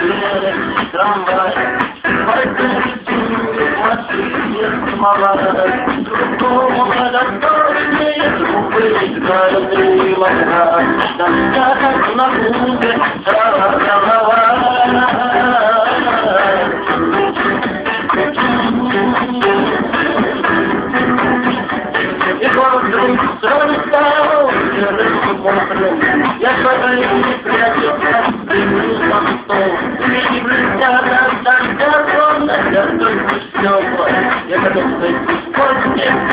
трамвай. Пойдем машине самовар, другому подготовленные трубы играли лоха. Доска как на губе, голова. И вот вдруг сон стал серым мокрым. Я смотрю, прячется, дымлю под стол. И блестят от дождя, словно я только стекла. Я готов зайти в постель.